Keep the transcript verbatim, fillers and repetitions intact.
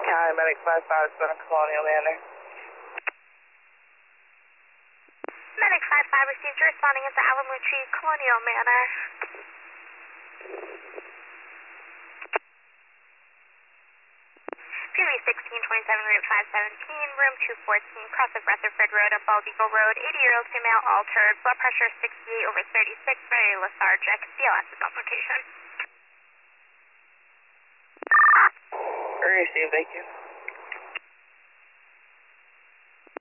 County Medic five five is on Colonial Manor. Medic five five received, you're responding into Alamo Tree, Colonial Manor. P V sixteen twenty-seven, route five seventeen, room two fourteen, cross of Rutherford Road up Bald Eagle Road, eighty-year-old female altered, blood pressure sixty-eight over thirty-six, very lethargic, C L S is on location. Received, thank you.